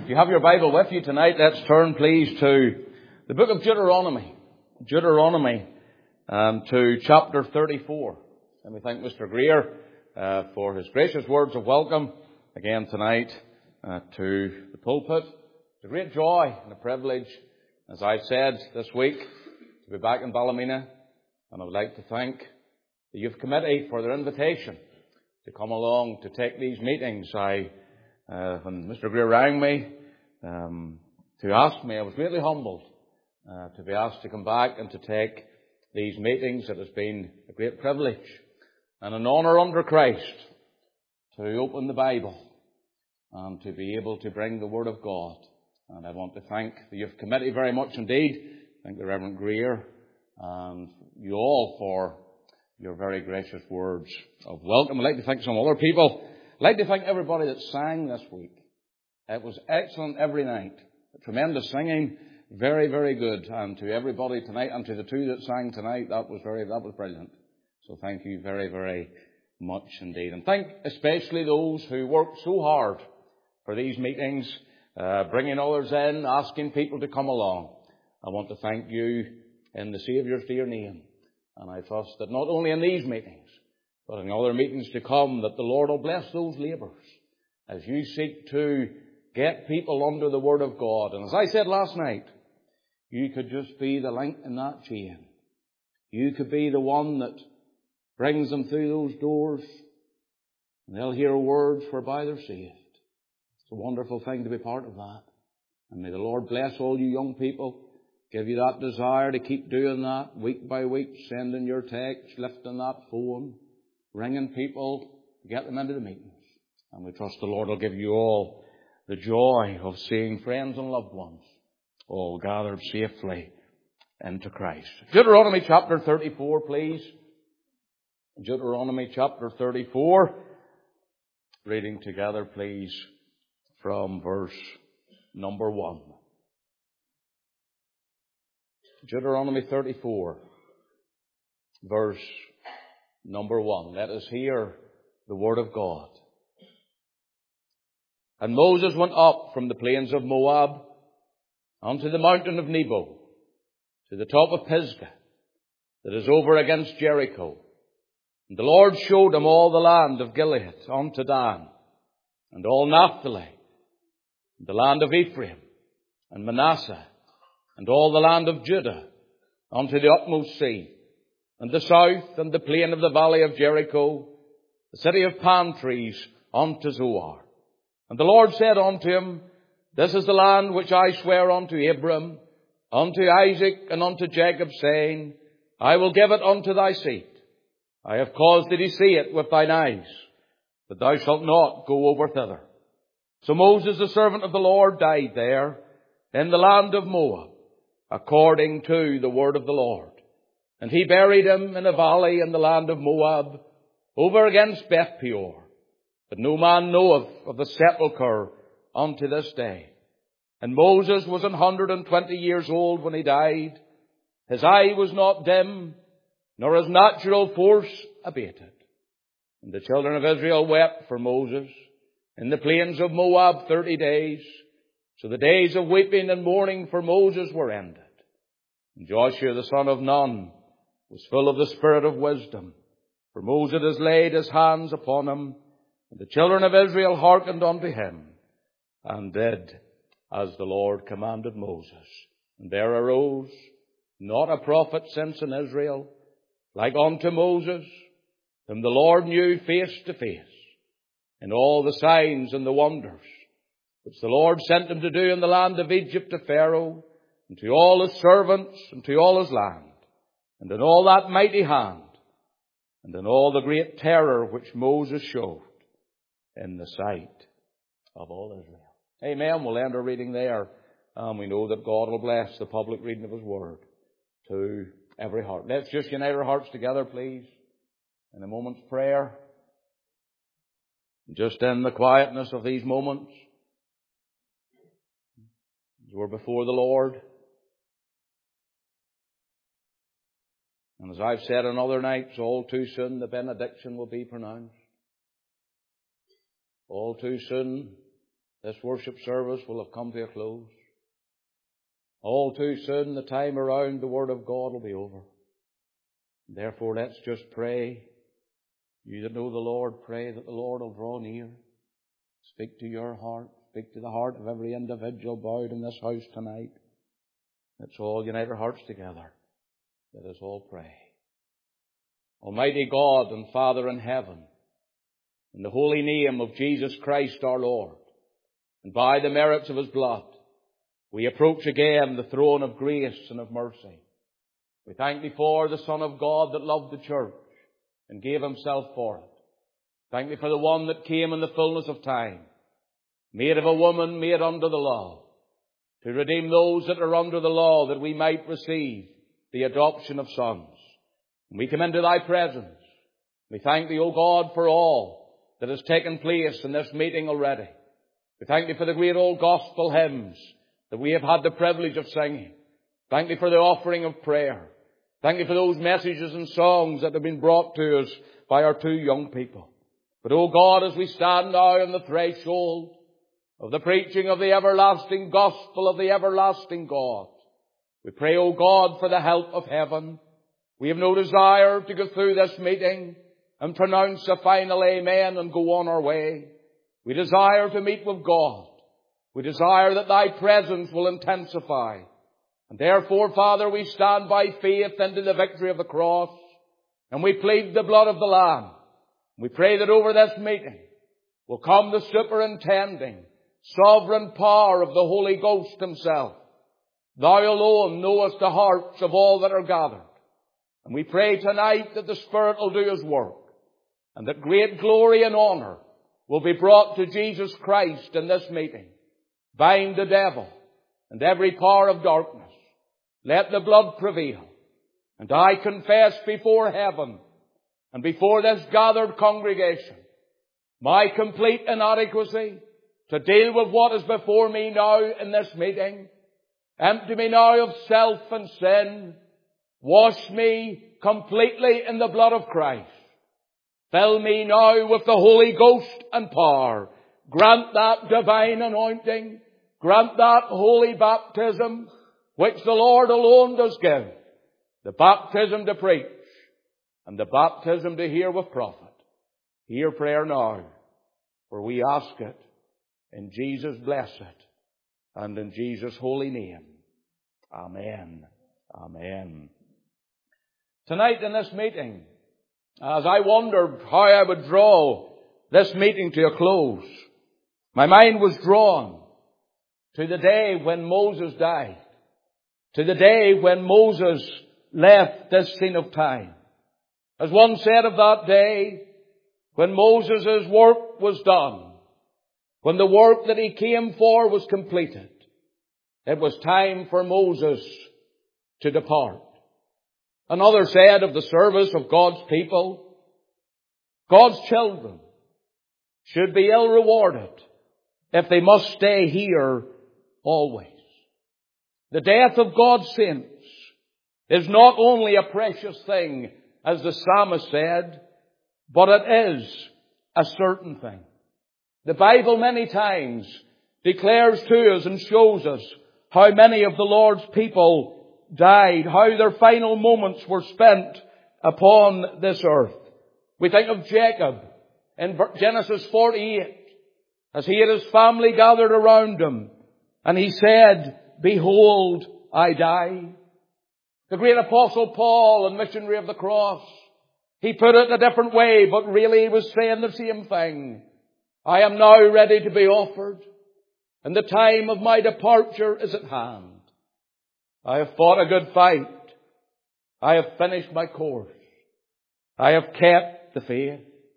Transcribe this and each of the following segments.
If you have your Bible with you tonight, let's turn please to the book of Deuteronomy. To chapter 34. And we thank Mr. Greer for his gracious words of welcome again tonight to the pulpit. It's a great joy and a privilege, as I've said this week, to be back in Ballymena. And I would like to thank the Youth Committee for their invitation to come along to take these meetings. When Mr. Greer rang me to ask me, I was greatly humbled to be asked to come back and to take these meetings. It has been a great privilege and an honour under Christ to open the Bible and to be able to bring the Word of God. And I want to thank the Youth Committee very much indeed. Thank the Reverend Greer and you all for your very gracious words of welcome. I'd like to thank some other people. I'd like to thank everybody that sang this week. It was excellent every night. Tremendous singing. Very, very good. And to everybody tonight and to the two that sang tonight, that was brilliant. So thank you very, very much indeed. And thank especially those who worked so hard for these meetings, bringing others in, asking people to come along. I want to thank you in the Saviour's dear name. And I trust that not only in these meetings, but in other meetings to come, that the Lord will bless those labours as you seek to get people under the Word of God. And as I said last night, you could just be the link in that chain. You could be the one that brings them through those doors, and they'll hear words whereby they're saved. It's a wonderful thing to be part of that. And may the Lord bless all you young people, give you that desire to keep doing that week by week, sending your text, lifting that phone, ringing people, get them into the meetings. And we trust the Lord will give you all the joy of seeing friends and loved ones all gathered safely into Christ. Deuteronomy chapter 34, please. Deuteronomy chapter 34. Reading together, please, from verse number 1. Deuteronomy 34, verse number 1. Let us hear the word of God. And Moses went up from the plains of Moab unto the mountain of Nebo, to the top of Pisgah, that is over against Jericho. And the Lord showed him all the land of Gilead unto Dan, and all Naphtali, and the land of Ephraim, and Manasseh, and all the land of Judah, unto the utmost sea, and the south, and the plain of the valley of Jericho, the city of palm trees, unto Zoar. And the Lord said unto him, This is the land which I swear unto Abram, unto Isaac, and unto Jacob, saying, I will give it unto thy seed. I have caused thee to see it with thine eyes, but thou shalt not go over thither. So Moses, the servant of the Lord, died there in the land of Moab, according to the word of the Lord. And he buried him in a valley in the land of Moab, over against Beth Peor. But no man knoweth of the sepulchre unto this day. And Moses was 120 years old when he died. His eye was not dim, nor his natural force abated. And the children of Israel wept for Moses in the plains of Moab 30 days. So the days of weeping and mourning for Moses were ended. And Joshua the son of Nun was full of the spirit of wisdom, for Moses has laid his hands upon him. And the children of Israel hearkened unto him, and did as the Lord commanded Moses. And there arose not a prophet since in Israel, like unto Moses, whom the Lord knew face to face, in all the signs and the wonders which the Lord sent him to do in the land of Egypt to Pharaoh, and to all his servants, and to all his land, and in all that mighty hand, and in all the great terror which Moses showed in the sight of all Israel. Amen. We'll end our reading there. We know that God will bless the public reading of His Word to every heart. Let's just unite our hearts together, please, in a moment's prayer. Just in the quietness of these moments, as we're before the Lord. And as I've said on other nights, all too soon the benediction will be pronounced. All too soon this worship service will have come to a close. All too soon, the time around the Word of God will be over. Therefore, let's just pray. You that know the Lord, pray that the Lord will draw near. Speak to your heart. Speak to the heart of every individual bowed in this house tonight. Let's all unite our hearts together. Let us all pray. Almighty God and Father in heaven, in the holy name of Jesus Christ our Lord, and by the merits of His blood, we approach again the throne of grace and of mercy. We thank Thee for the Son of God that loved the church and gave Himself for it. Thank Thee for the one that came in the fullness of time, made of a woman, made under the law, to redeem those that are under the law, that we might receive the adoption of sons. And we come into Thy presence. We thank Thee, O God, for all that has taken place in this meeting already. We thank Thee for the great old gospel hymns that we have had the privilege of singing. Thank Thee for the offering of prayer. Thank Thee for those messages and songs that have been brought to us by our two young people. But, O God, as we stand now on the threshold of the preaching of the everlasting gospel of the everlasting God, we pray, O God, for the help of heaven. We have no desire to go through this meeting and pronounce a final amen and go on our way. We desire to meet with God. We desire that Thy presence will intensify. And therefore, Father, we stand by faith into the victory of the cross, and we plead the blood of the Lamb. We pray that over this meeting will come the superintending, sovereign power of the Holy Ghost Himself. Thou alone knowest the hearts of all that are gathered. And we pray tonight that the Spirit will do His work, and that great glory and honor will be brought to Jesus Christ in this meeting. Bind the devil and every power of darkness. Let the blood prevail. And I confess before heaven and before this gathered congregation my complete inadequacy to deal with what is before me now in this meeting. Empty me now of self and sin. Wash me completely in the blood of Christ. Fill me now with the Holy Ghost and power. Grant that divine anointing. Grant that holy baptism which the Lord alone does give. The baptism to preach and the baptism to hear with profit. Hear prayer now, for we ask it in Jesus' blessed and in Jesus' holy name. Amen. Amen. Tonight in this meeting, as I wondered how I would draw this meeting to a close, my mind was drawn to the day when Moses died, to the day when Moses left this scene of time. As one said of that day, when Moses' work was done, when the work that he came for was completed, it was time for Moses to depart. Another said of the service of God's people, God's children should be ill rewarded if they must stay here always. The death of God's saints is not only a precious thing, as the psalmist said, but it is a certain thing. The Bible many times declares to us and shows us how many of the Lord's people died, how their final moments were spent upon this earth. We think of Jacob in Genesis 48, as he and his family gathered around him, and he said, "Behold, I die." The great apostle Paul, and missionary of the cross, he put it a different way, but really he was saying the same thing. I am now ready to be offered, and the time of my departure is at hand. I have fought a good fight. I have finished my course. I have kept the faith.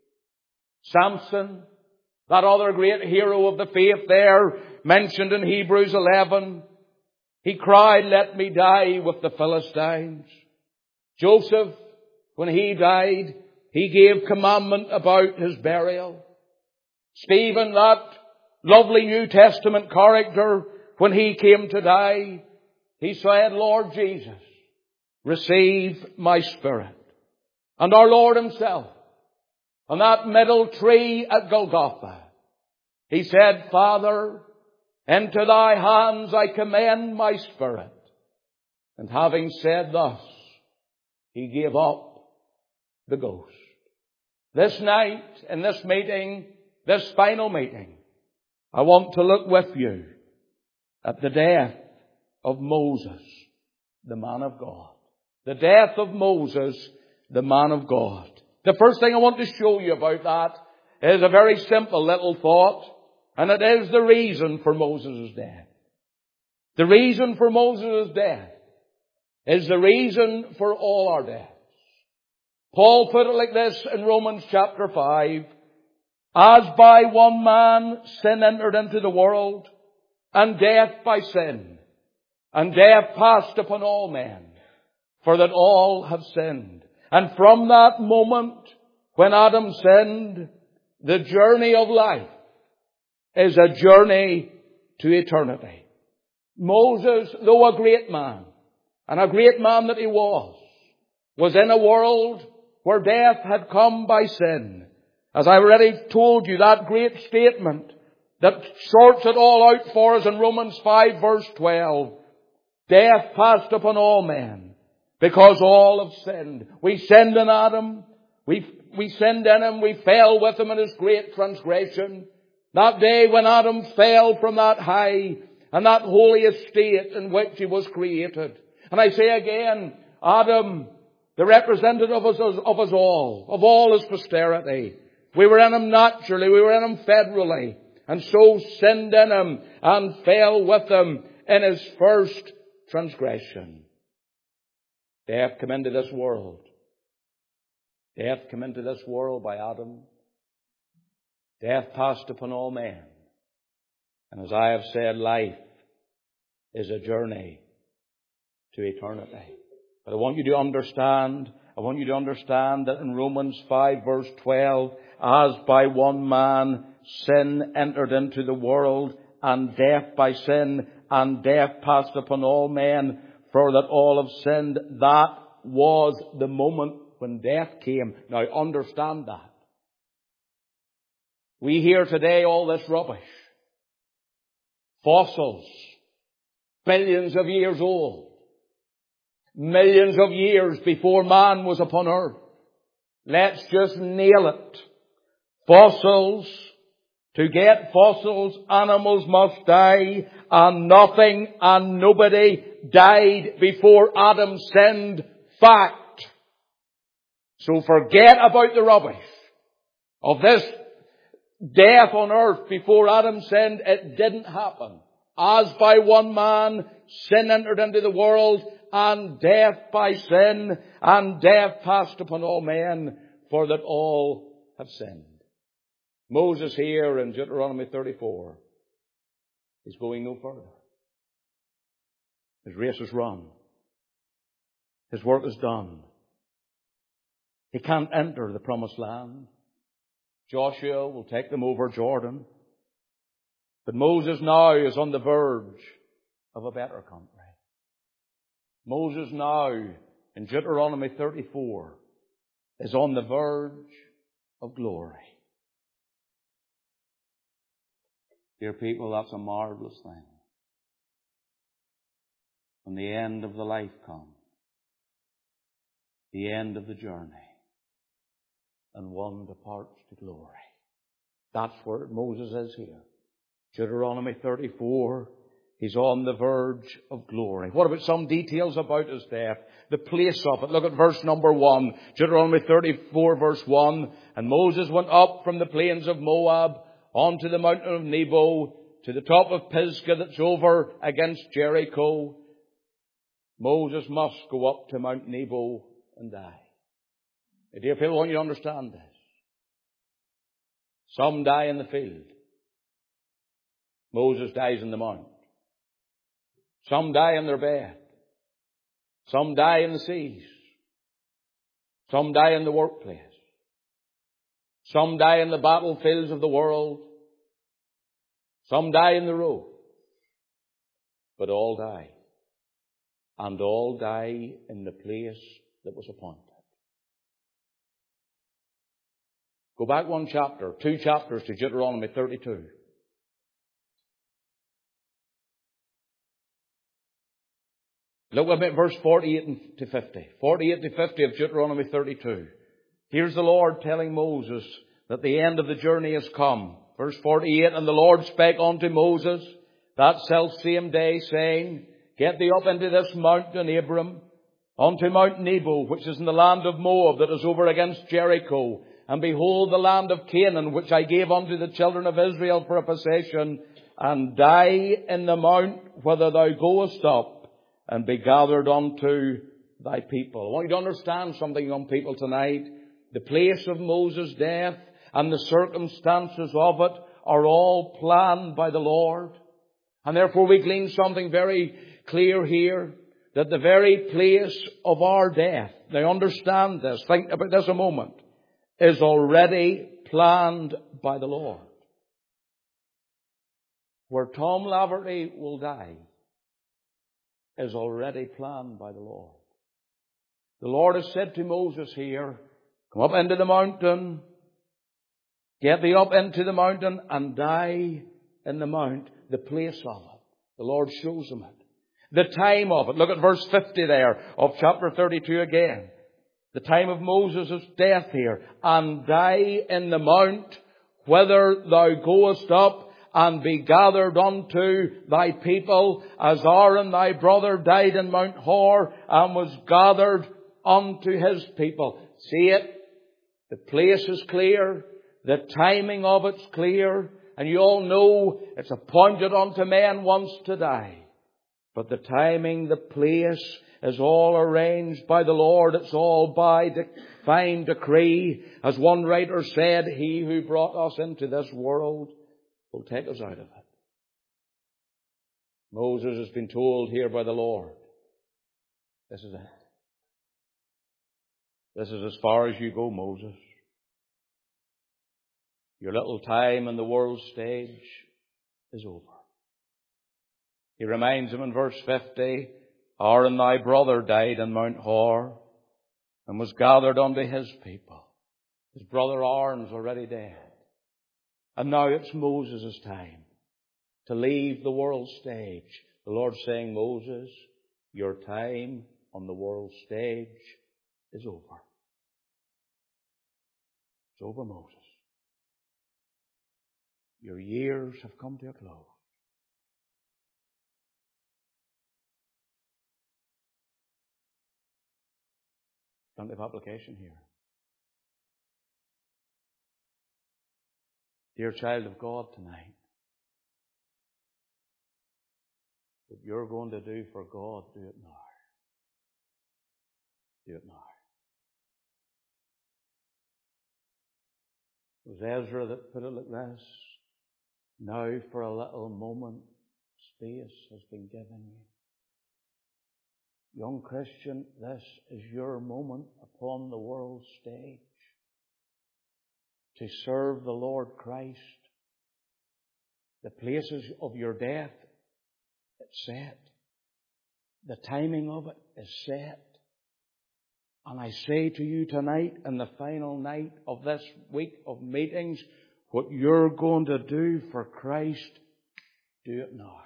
Samson, that other great hero of the faith there, mentioned in Hebrews 11, he cried, "Let me die with the Philistines." Joseph, when he died, he gave commandment about his burial. Stephen, that lovely New Testament character, when he came to die, he said, "Lord Jesus, receive my spirit." And our Lord Himself, on that middle tree at Golgotha, He said, Father, into thy hands I commend my spirit. And having said thus, he gave up the ghost. This night, in this meeting, this final meeting, I want to look with you at the death of Moses, the man of God. The death of Moses, the man of God. The first thing I want to show you about that is a very simple little thought, and it is the reason for Moses' death. The reason for Moses' death is the reason for all our deaths. Paul put it like this in Romans chapter 5. As by one man sin entered into the world, and death by sin, and death passed upon all men, for that all have sinned. And from that moment when Adam sinned, the journey of life is a journey to eternity. Moses, though a great man, and a great man that he was in a world where death had come by sin. As I already told you, that great statement that sorts it all out for us in Romans 5 verse 12. Death passed upon all men because all have sinned. We sinned in Adam. We sinned in him. We fell with him in his great transgression. That day when Adam fell from that high and that holy estate in which he was created. And I say again, Adam, the representative of us all, of all his posterity. We were in him naturally, we were in him federally, and so sinned in him and fell with him in his first transgression. Death came into this world. Death came into this world by Adam. Death passed upon all men. And as I have said, life is a journey to eternity. But I want you to understand that in Romans 5 verse 12, as by one man sin entered into the world, and death by sin, and death passed upon all men, for that all have sinned. That was the moment when death came. Now understand that. We hear today all this rubbish. Fossils, billions of years old. Millions of years before man was upon earth. Let's just nail it. Fossils. To get fossils, animals must die, and nothing and nobody died before Adam sinned. Fact. So forget about the rubbish of this death on earth before Adam sinned. It didn't happen. As by one man sin entered into the world, and death by sin, and death passed upon all men, for that all have sinned. Moses here in Deuteronomy 34 is going no further. His race is run. His work is done. He can't enter the promised land. Joshua will take them over Jordan. But Moses now is on the verge of a better country. Moses now, in Deuteronomy 34, is on the verge of glory. Dear people, that's a marvelous thing. When the end of the life comes, the end of the journey, and one departs to glory. That's where Moses is here. Deuteronomy 34, he's on the verge of glory. What about some details about his death? The place of it. Look at verse number 1. Deuteronomy 34 verse 1. And Moses went up from the plains of Moab onto the mountain of Nebo, to the top of Pisgah that's over against Jericho. Moses must go up to Mount Nebo and die. My dear people, I want you to understand this. Some die in the field. Moses dies in the mount. Some die in their bed. Some die in the seas. Some die in the workplace. Some die in the battlefields of the world. Some die in the road. But all die. And all die in the place that was appointed. Go back 1 chapter, 2 chapters to Deuteronomy 32. Look with me at verse 48 to 50. 48 to 50 of Deuteronomy 32. Here's the Lord telling Moses that the end of the journey has come. Verse 48, and the Lord spake unto Moses that selfsame day, saying, Get thee up into this mountain, Abram, unto Mount Nebo, which is in the land of Moab, that is over against Jericho. And behold, the land of Canaan, which I gave unto the children of Israel for a possession, and die in the mount whither thou goest up, and be gathered unto thy people. I want you to understand something, young people, tonight. The place of Moses' death and the circumstances of it are all planned by the Lord. And therefore we glean something very clear here, that the very place of our death, now understand this, think about this a moment, is already planned by the Lord. Where Tom Laverty will die is already planned by the Lord. The Lord has said to Moses here, Come up into the mountain, get thee up into the mountain and die in the mount, the place of it. The Lord shows him it. The time of it. Look at verse 50 there of chapter 32 again. The time of Moses' death here. And die in the mount whither thou goest up, and be gathered unto thy people, as Aaron thy brother died in Mount Hor, and was gathered unto his people. See it? The place is clear. The timing of it's clear. And you all know it's appointed unto men once to die. But the timing, the place is all arranged by the Lord. It's all by divine decree. As one writer said, He who brought us into this world will take us out of it. Moses has been told here by the Lord, this is it. This is as far as you go, Moses. Your little time in the world stage is over. He reminds him in verse 50, Aaron thy brother died in Mount Hor and was gathered unto his people. His brother Aaron's already dead. And now it's Moses' time to leave the world stage. The Lord's saying, Moses, your time on the world stage is over. It's over, Moses. Your years have come to a close. Plenty of application here. Dear child of God, tonight, what you're going to do for God, do it now. Do it now. It was Ezra that put it like this. Now for a little moment, space has been given you. Young Christian, this is your moment upon the world stage to serve the Lord Christ. The places of your death, it's set. The timing of it is set. And I say to you tonight, in the final night of this week of meetings, what you're going to do for Christ, do it now.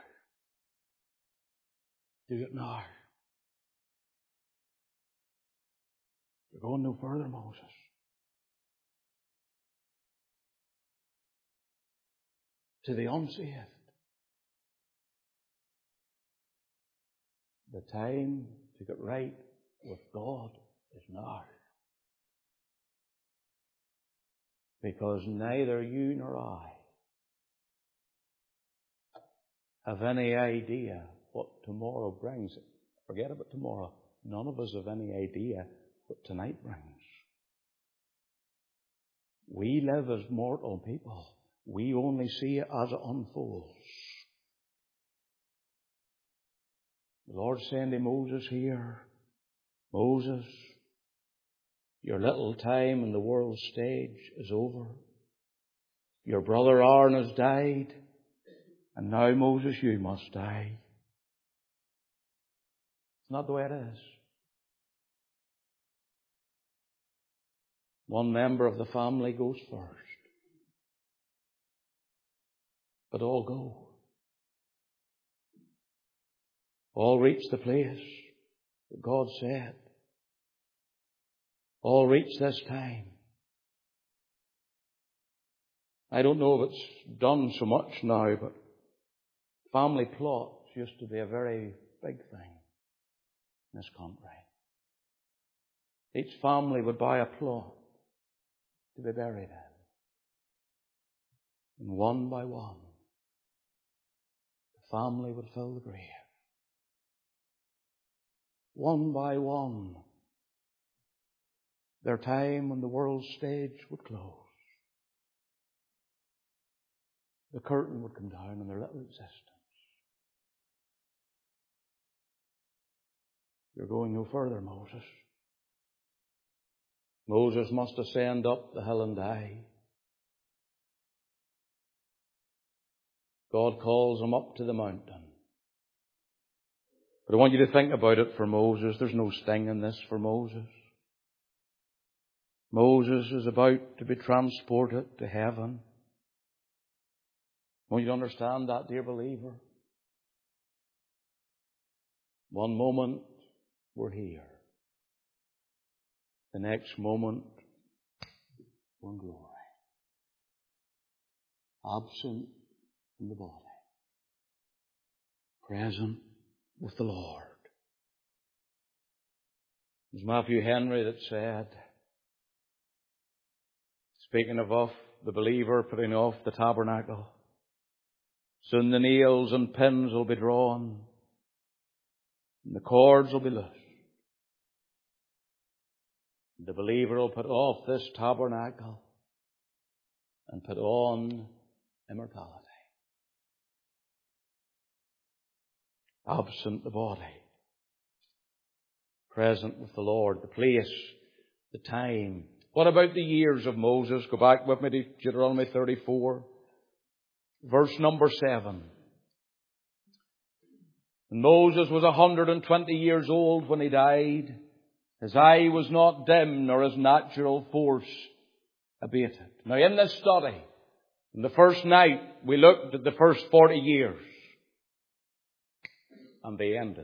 Do it now. You're going no further, Moses. To the unsaved, the time to get right with God is now. Because neither you nor I have any idea what tomorrow brings. Forget about tomorrow. None of us have any idea what tonight brings. We live as mortal people. We only see it as it unfolds. The Lord saying to Moses here, Moses, your little time in the world stage is over. Your brother Aaron has died, and now, Moses, you must die. It's not the way it is. One member of the family goes first. But all go. All reach the place But God said, all reach this time. I don't know if it's done so much now, but family plots used to be a very big thing in this country. Each family would buy a plot to be buried in. And one by one, the family would fill the grave. One by one, their time on the world stage would close. The curtain would come down on their little existence. You're going no further, Moses. Moses must ascend up the hill and die. God calls him up to the mountain. But I want you to think about it for Moses. There's no sting in this for Moses. Moses is about to be transported to heaven. I want you to understand that, dear believer. One moment we're here. The next moment we're in glory. Absent in the body. Present with the Lord. It was Matthew Henry that said, speaking of the believer putting off the tabernacle, soon the nails and pins will be drawn, and the cords will be loosed. The believer will put off this tabernacle and put on immortality. Absent the body, present with the Lord, the place, the time. What about the years of Moses? Go back with me to Deuteronomy 34, verse number 7. And Moses was 120 years old when he died. His eye was not dim, nor his natural force abated. Now in this study, in the first night, we looked at the first 40 years. And they ended.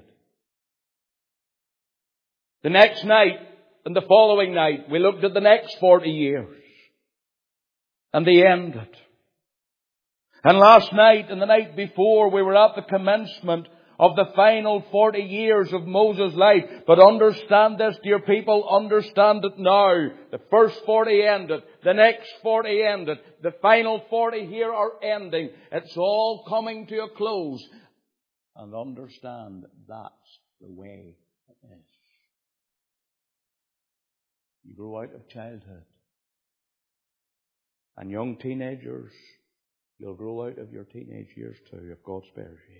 The next night and the following night, we looked at the next 40 years. And they ended. And last night and the night before, we were at the commencement of the final 40 years of Moses' life. But understand this, dear people, understand it now. The first 40 ended. The next 40 ended. The final 40 here are ending. It's all coming to a close. And understand that's the way it is. You grow out of childhood. And young teenagers, you'll grow out of your teenage years too, if God spares you.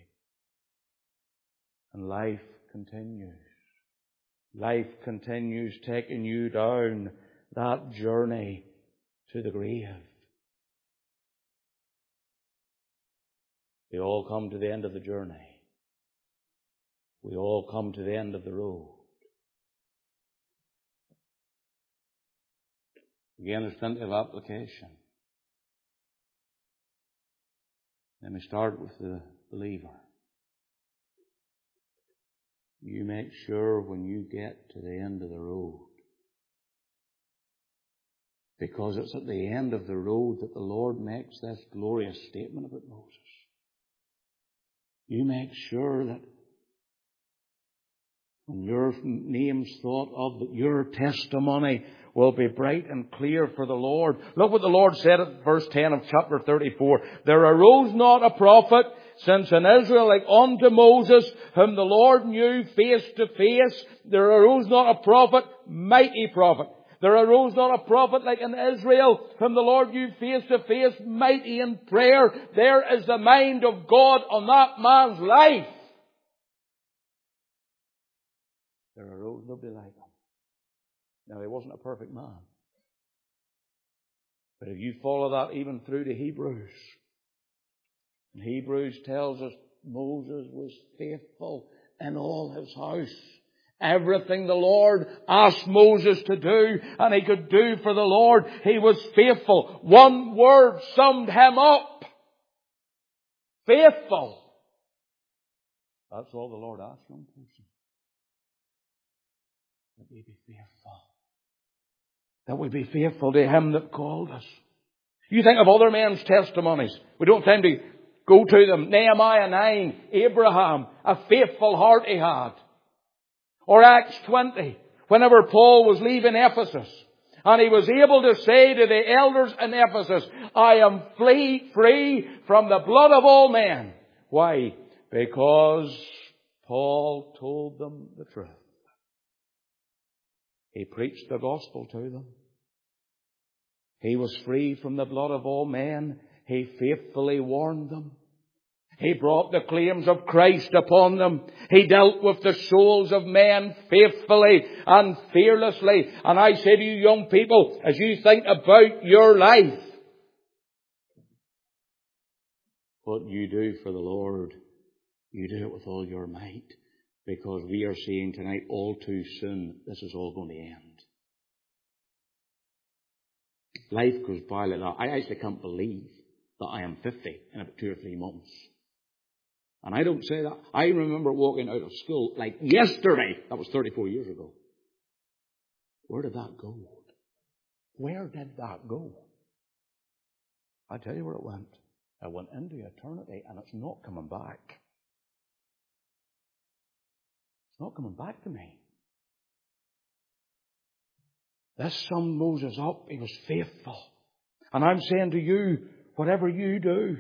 And life continues. Life continues taking you down that journey to the grave. We all come to the end of the journey. We all come to the end of the road. Again, there's plenty of application. Let me start with the believer. You make sure when you get to the end of the road, because it's at the end of the road that the Lord makes this glorious statement about Moses. You make sure that when your name's thought of, that your testimony will be bright and clear for the Lord. Look what the Lord said at verse 10 of chapter 34. There arose not a prophet since in Israel like unto Moses, whom the Lord knew face to face. There arose not a prophet, mighty prophet. There arose not a prophet like in Israel, whom the Lord knew face to face, mighty in prayer. There is the mind of God on that man's life. There arose nobody like him. Now, he wasn't a perfect man. But if you follow that even through to Hebrews, and Hebrews tells us Moses was faithful in all his house. Everything the Lord asked Moses to do, and he could do for the Lord, he was faithful. One word summed him up. Faithful. That's all the Lord asked one person. that we be faithful. That we be faithful to Him that called us. You think of other men's testimonies. We don't have time to go to them. Nehemiah 9, Abraham, a faithful heart he had. Or Acts 20, whenever Paul was leaving Ephesus, and he was able to say to the elders in Ephesus, I am free from the blood of all men. Why? Because Paul told them the truth. He preached the gospel to them. He was free from the blood of all men. He faithfully warned them. He brought the claims of Christ upon them. He dealt with the souls of men faithfully and fearlessly. And I say to you young people, as you think about your life, what you do for the Lord, you do it with all your might. Because we are seeing tonight all too soon, this is all going to end. Life goes by like that. I actually can't believe that I am 50 in about 2 or 3 months. And I don't say that. I remember walking out of school like yesterday. That was 34 years ago. Where did that go? Where did that go? I tell you where it went. It went into eternity, and it's not coming back. It's not coming back to me. This son Moses up. He was faithful. And I'm saying to you, whatever you do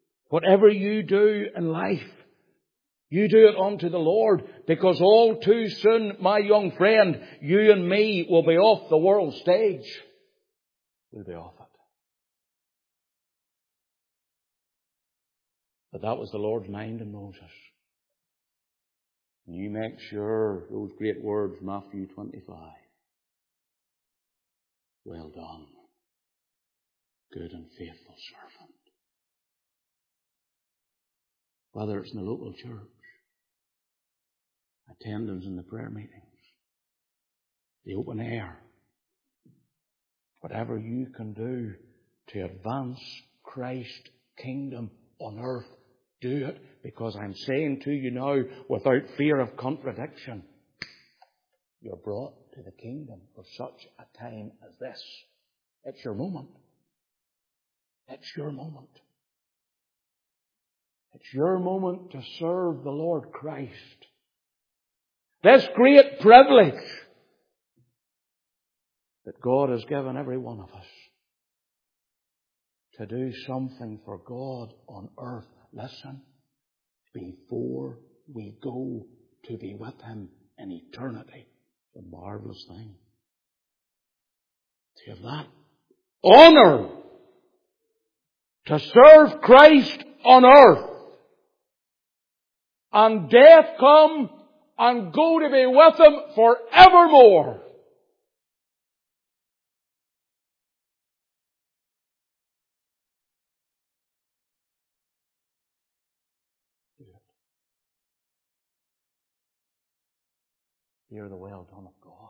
in life, you do it unto the Lord, because all too soon, my young friend, you and me will be off the world stage. We'll be off it. But that was the Lord's mind in Moses. And you make sure those great words, Matthew 25. Well done, good and faithful servant. Whether it's in the local church, attendance in the prayer meetings, the open air, whatever you can do to advance Christ's kingdom on earth, do it. Because I'm saying to you now, without fear of contradiction, you're brought to the kingdom for such a time as this. It's your moment. It's your moment. It's your moment to serve the Lord Christ. This great privilege that God has given every one of us to do something for God on earth. Listen, before we go to be with Him in eternity. It's a marvelous thing. To have that honor to serve Christ on earth, and death come and go to be with Him forevermore. Do it. Hear the well done of God.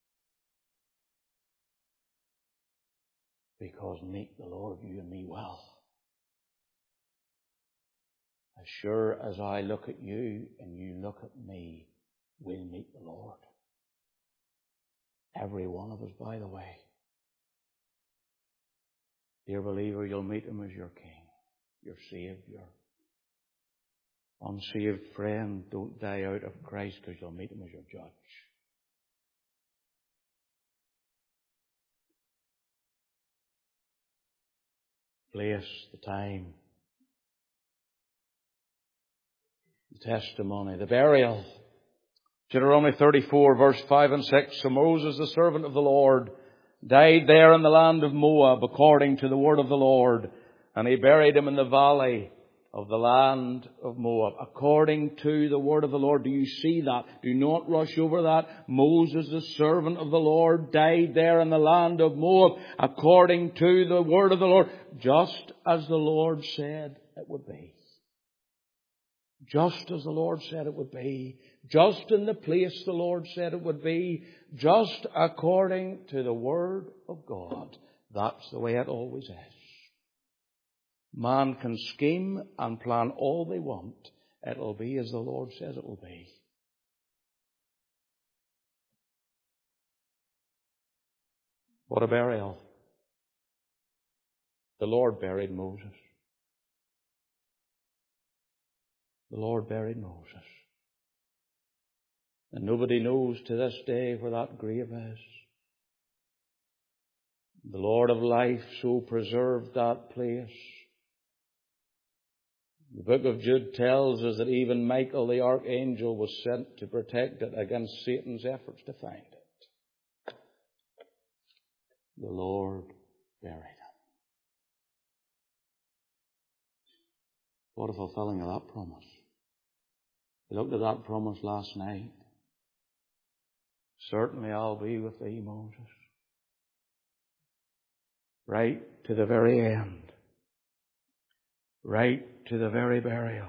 Because meet the Lord, you and me well. As sure as I look at you and you look at me, we'll meet the Lord. Every one of us, by the way. Dear believer, you'll meet Him as your King, your Saviour. Unsaved friend, don't die out of Christ, because you'll meet Him as your Judge. Place, the time, the testimony, the burial. Deuteronomy 34, verse 5 and 6. So Moses, the servant of the Lord, died there in the land of Moab, according to the word of the Lord. And he buried him in the valley of the land of Moab, according to the word of the Lord. Do you see that? Do not rush over that. Moses, the servant of the Lord, died there in the land of Moab, according to the word of the Lord, just as the Lord said it would be. Just as the Lord said it would be. Just in the place the Lord said it would be. Just according to the word of God. That's the way it always is. Man can scheme and plan all they want. It'll be as the Lord says it will be. What a burial. The Lord buried Moses. The Lord buried Moses. And nobody knows to this day where that grave is. The Lord of life so preserved that place. The book of Jude tells us that even Michael the archangel was sent to protect it against Satan's efforts to find it. The Lord buried him. What a fulfilling of that promise. We looked at that promise last night. Certainly I'll be with thee, Moses. Right to the very end. Right to the very burial.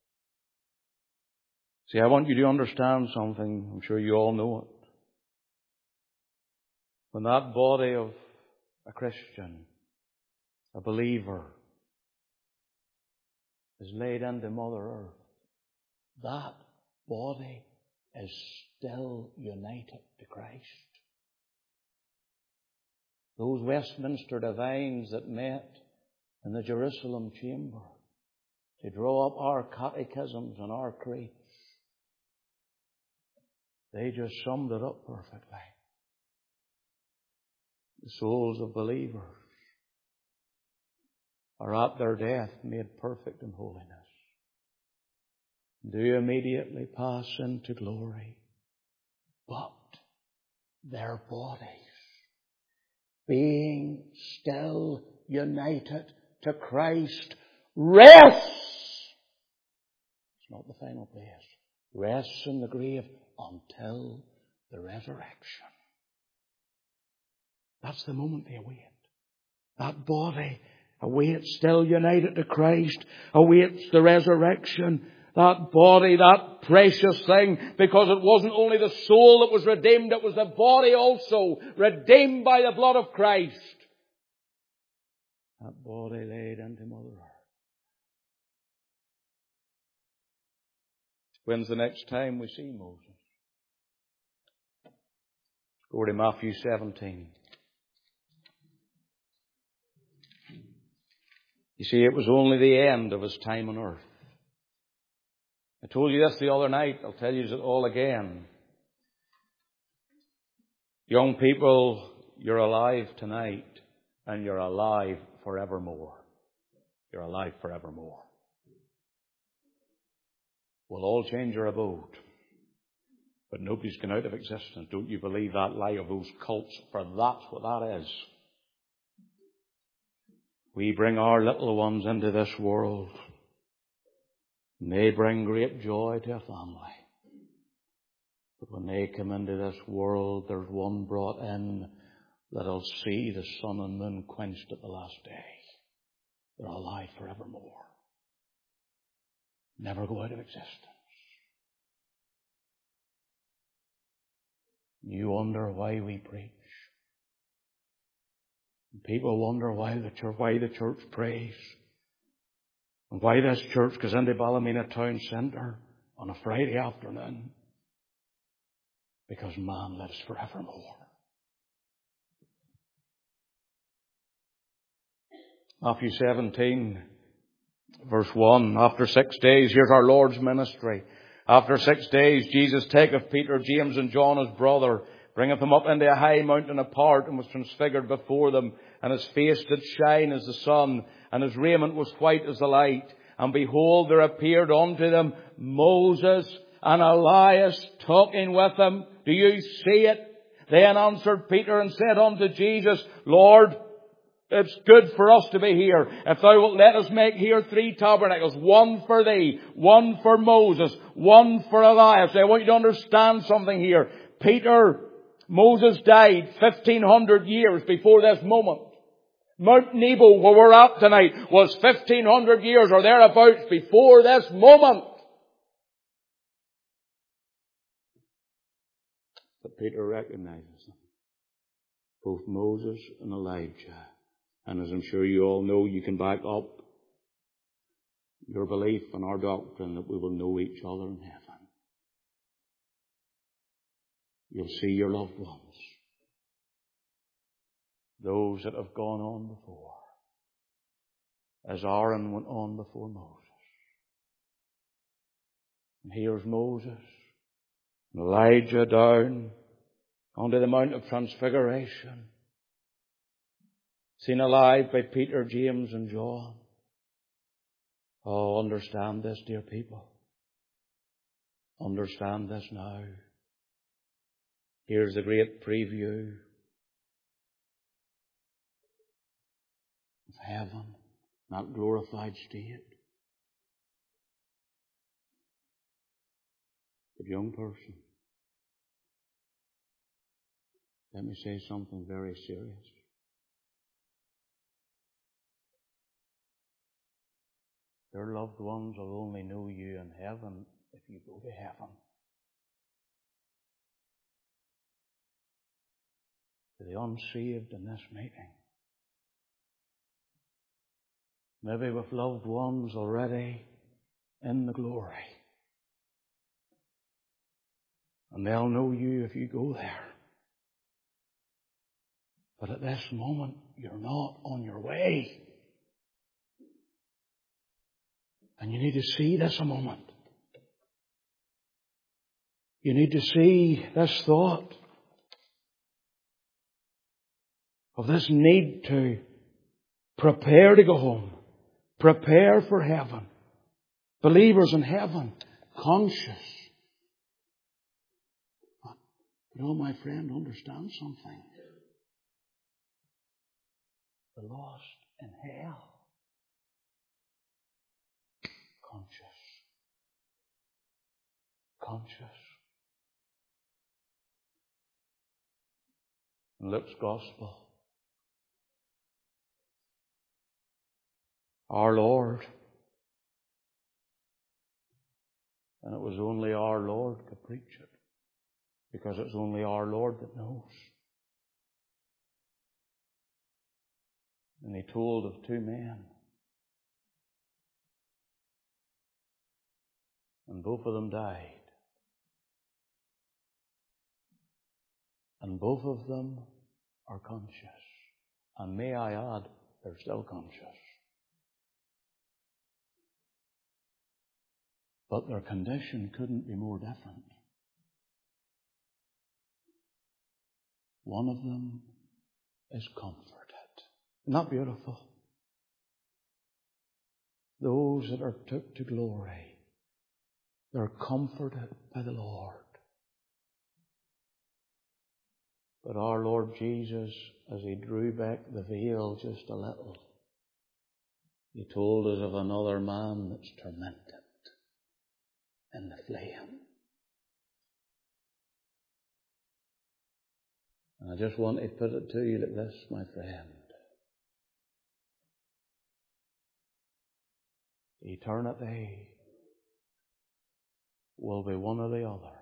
See, I want you to understand something. I'm sure you all know it. When that body of a Christian, a believer, is laid into Mother Earth, that body is still united to Christ. Those Westminster divines that met in the Jerusalem chamber to draw up our catechisms and our creeds, they just summed it up perfectly. The souls of believers are at their death made perfect in holiness. Do immediately pass into glory. But their bodies, being still united to Christ, rests. It's not the final place. Rests in the grave until the resurrection. That's the moment they await. That body awaits, still united to Christ, awaits the resurrection. That body, that precious thing, because it wasn't only the soul that was redeemed, it was the body also, redeemed by the blood of Christ. That body laid into Mother Earth. When's the next time we see Moses? Go to Matthew 17. You see, it was only the end of his time on earth. I told you this the other night. I'll tell you it all again. Young people, you're alive tonight, and you're alive forevermore. You're alive forevermore. We'll all change our abode, but nobody's gone out of existence. Don't you believe that lie of those cults, for that's what that is. We bring our little ones into this world. And they bring great joy to a family. But when they come into this world, there's one brought in that'll see the sun and moon quenched at the last day. They're alive forevermore. Never go out of existence. You wonder why we preach. People wonder why the church prays. And why this church goes into Ballymena Town Centre on a Friday afternoon. Because man lives forevermore. Matthew 17, verse 1. After 6 days, here's our Lord's ministry. After 6 days, Jesus taketh Peter, James and John his brother, bringeth them up into a high mountain apart, and was transfigured before them. And his face did shine as the sun, and his raiment was white as the light. And behold, there appeared unto them Moses and Elias talking with them. Do you see it? Then answered Peter and said unto Jesus, Lord, it's good for us to be here. If thou wilt let us make here 3 tabernacles, one for thee, one for Moses, one for Elias. I want you to understand something here. Moses died 1,500 years before this moment. Mount Nebo, where we're at tonight, was 1,500 years or thereabouts before this moment. But Peter recognizes them. Both Moses and Elijah. And as I'm sure you all know, you can back up your belief and our doctrine that we will know each other in heaven. You'll see your loved ones. those that have gone on before, as Aaron went on before Moses. And here's Moses and Elijah down onto the Mount of Transfiguration, seen alive by Peter, James and John. Oh, understand this, dear people. Understand this now. Here's the great preview of heaven, not glorified state. But young person, let me say something very serious. Your loved ones will only know you in heaven if you go to heaven. To the unsaved in this meeting, maybe with loved ones already in the glory, and they'll know you if you go there. But at this moment, you're not on your way. And you need to see this a moment. You need to see this thought of this need to prepare to go home, prepare for heaven. Believers in heaven, conscious. But, my friend, understand something. The lost in hell. Conscious. In Luke's Gospel, our Lord, and it was only our Lord could preach it, because it's only our Lord that knows. And He told of two men, and both of them died. And both of them are conscious. And may I add, they're still conscious. But their condition couldn't be more different. One of them is comforted. Isn't that beautiful? Those that are took to glory, they're comforted by the Lord. But our Lord Jesus, as He drew back the veil just a little, He told us of another man that's tormented in the flame. And I just want to put it to you like this, my friend. Eternity will be one or the other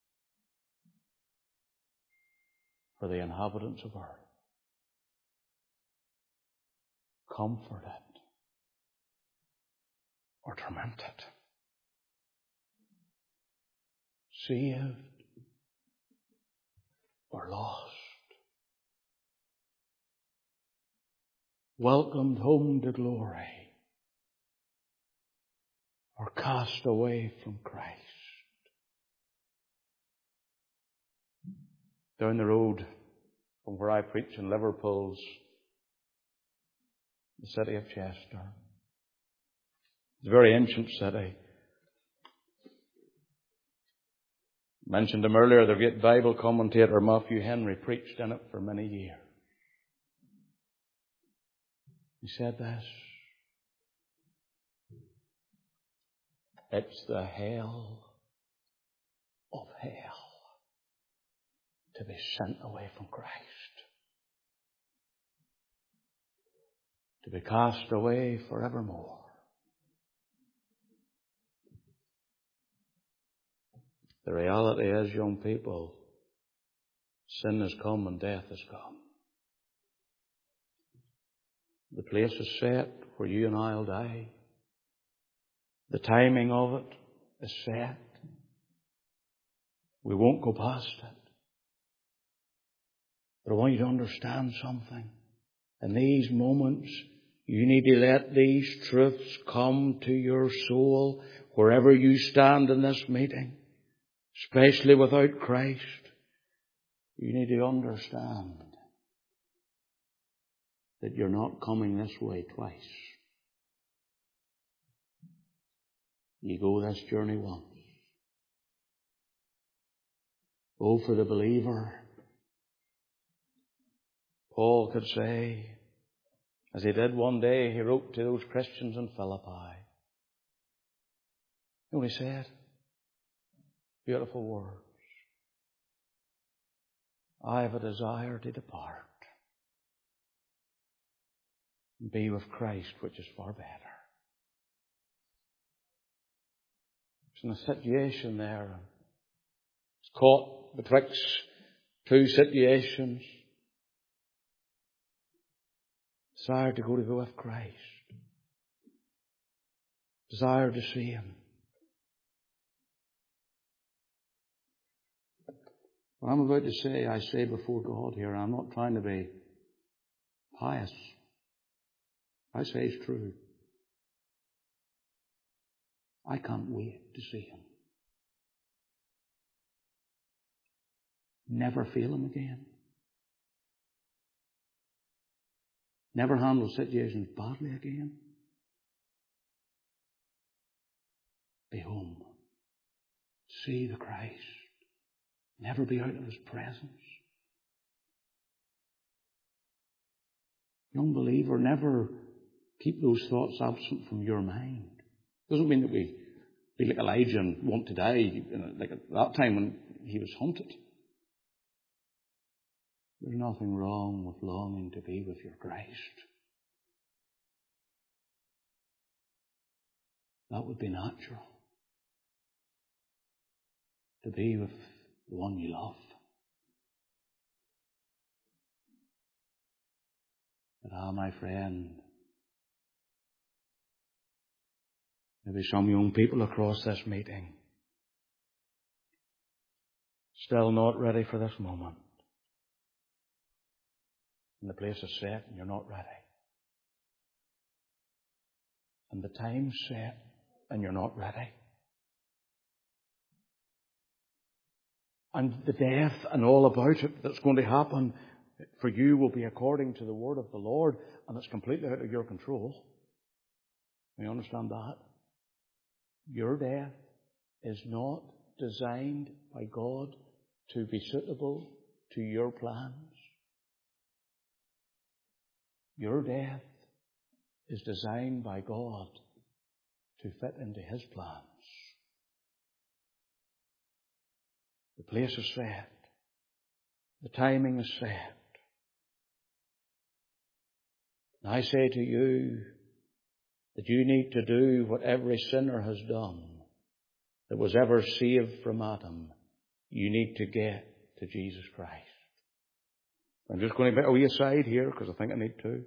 for the inhabitants of earth. Comforted or tormented. Saved or lost. Welcomed home to glory or cast away from Christ. Down the road from where I preach in Liverpool's the city of Chester. It's a very ancient city. Mentioned him earlier, the great Bible commentator Matthew Henry preached in it for many years. He said this: it's the hell of hell to be sent away from Christ. To be cast away forevermore. The reality is, young people, sin has come and death has come. The place is set where you and I will die. The timing of it is set. We won't go past it. But I want you to understand something. In these moments, you need to let these truths come to your soul wherever you stand in this meeting, especially without Christ. You need to understand that you're not coming this way twice. You go this journey once. Oh, for the believer, Paul could say, as he did one day, he wrote to those Christians in Philippi. You know what he said? Beautiful words. I have a desire to depart and be with Christ, which is far better. He's in a situation there. He's caught betwixt two situations. Desire to go with Christ. Desire to see Him. What I'm about to say, I say before God here. I'm not trying to be pious. I say it's true. I can't wait to see Him. Never feel Him again. Never handle situations badly again. Be home. See the Christ. Never be out of His presence. Young believer, never keep those thoughts absent from your mind. Doesn't mean that we be like Elijah and want to die, like at that time when he was hunted. There's nothing wrong with longing to be with your Christ. That would be natural. To be with the one you love. But my friend, maybe some young people across this meeting still not ready for this moment. And the place is set and you're not ready. And the time's set and you're not ready. And the death and all about it that's going to happen for you will be according to the word of the Lord, and it's completely out of your control. You understand that? Your death is not designed by God to be suitable to your plans. Your death is designed by God to fit into His plans. The place is set. The timing is set. And I say to you that you need to do what every sinner has done that was ever saved from Adam. You need to get to Jesus Christ. I'm just going to put a wee aside here because I think I need to.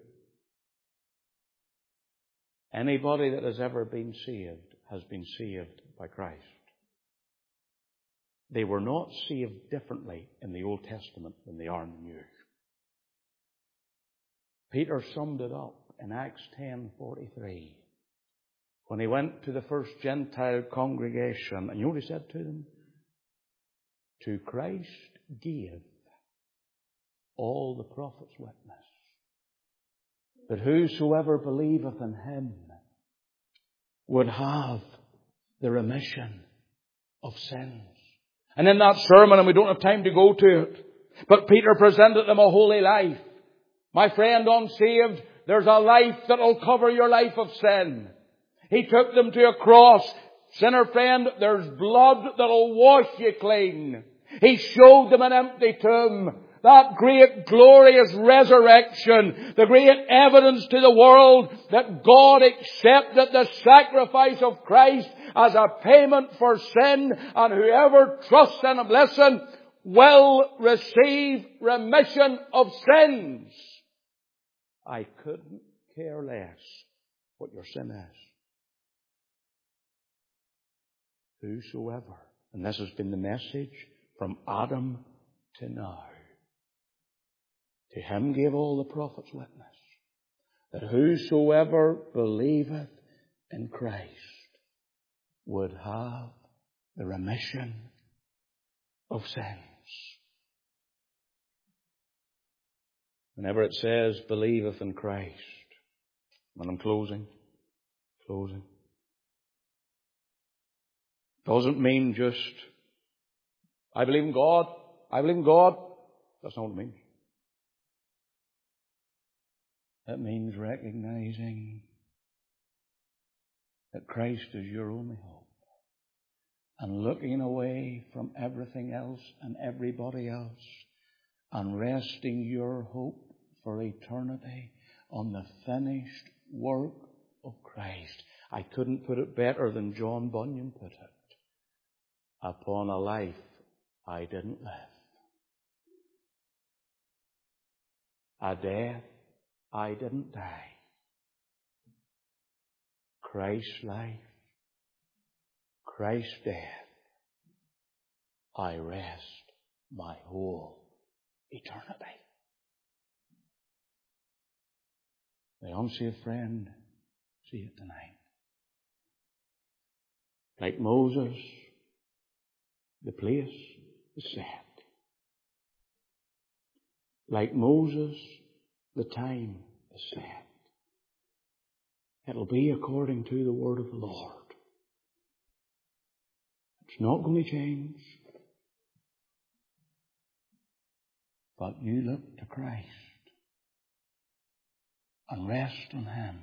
Anybody that has ever been saved has been saved by Christ. They were not saved differently in the Old Testament than they are in the New. Peter summed it up in Acts 10:43 when he went to the first Gentile congregation, and you know what he said to them? To Christ gave all the prophets witness that whosoever believeth in Him would have the remission of sins. And in that sermon, and we don't have time to go to it, but Peter presented them a holy life. My friend unsaved, there's a life that will cover your life of sin. He took them to a cross. Sinner friend, there's blood that will wash you clean. He showed them an empty tomb. That great glorious resurrection, the great evidence to the world that God accepted the sacrifice of Christ as a payment for sin, and whoever trusts in Him, listen, will receive remission of sins. I couldn't care less what your sin is. Whosoever, and this has been the message from Adam to now, to Him gave all the prophets witness that whosoever believeth in Christ would have the remission of sins. Whenever it says believeth in Christ, and I'm closing, doesn't mean just, I believe in God. That's not what it means. It means recognizing that Christ is your only hope, and looking away from everything else and everybody else, and resting your hope for eternity on the finished work of Christ. I couldn't put it better than John Bunyan put it. Upon a life I didn't live, a death I didn't die, Christ's life, Christ's death, I rest my whole eternity. The unsaved friend, see it tonight. Like Moses, the place is set. Like Moses, the time is set. It'll be according to the word of the Lord. It's not going to change. But you look to Christ and rest on Him.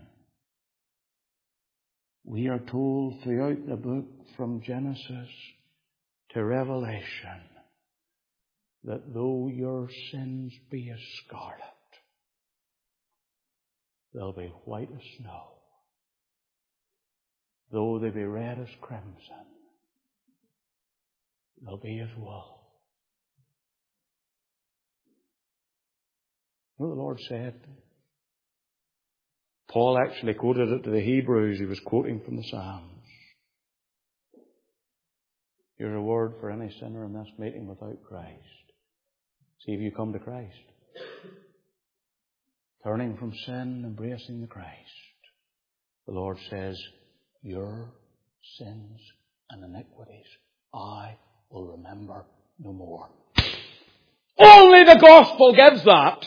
We are told throughout the book from Genesis to Revelation that though your sins be as scarlet, they'll be white as snow. Though they be red as crimson, they'll be as wool. You know what the Lord said? Paul actually quoted it to the Hebrews. He was quoting from the Psalms. Here's a word for any sinner in this meeting without Christ. See if you come to Christ. Turning from sin, embracing the Christ. The Lord says, your sins and iniquities I will remember no more. Only the gospel gives that.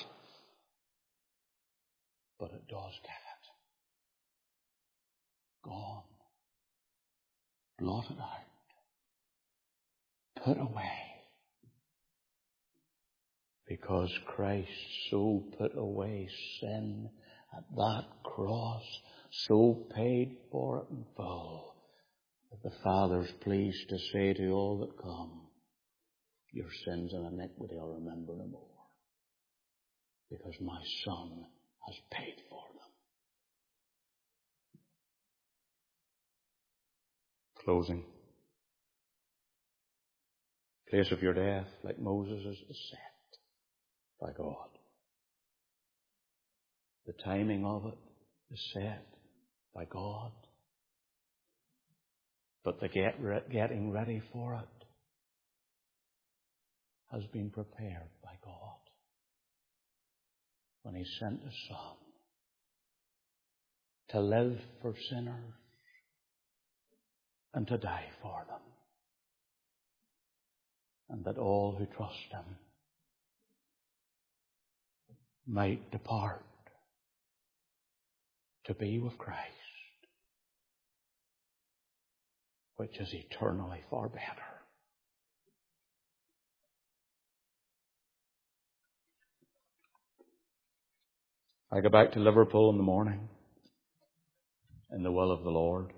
But it does give it. Gone. Blotted out. Put away. Because Christ so put away sin at that cross, so paid for it in full, that the Father's pleased to say to all that come, your sins and iniquity I'll remember no more. Because my Son has paid for them. Closing. Place of your death, like Moses, is set by God. The timing of it is set by God. But the getting ready for it has been prepared by God when He sent His Son to live for sinners and to die for them, and that all who trust Him might depart to be with Christ, which is eternally far better. I go back to Liverpool in the morning in the will of the Lord.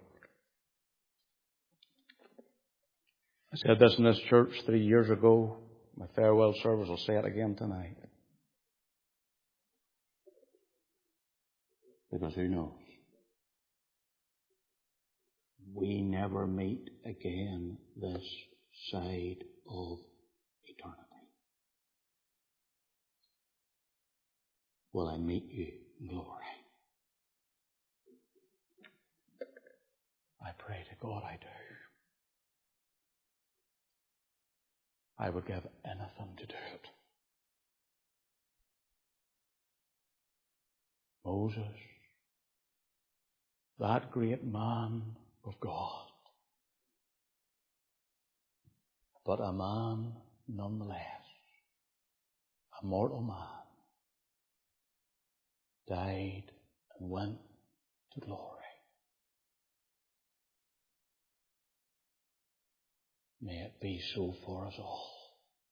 I said this in this church 3 years ago. My farewell service will say it again tonight. Because who knows? We never meet again this side of eternity. Will I meet you in glory? I pray to God I do. I would give anything to do it. Moses that great man of God. But a man nonetheless, a mortal man, died and went to glory. May it be so for us all.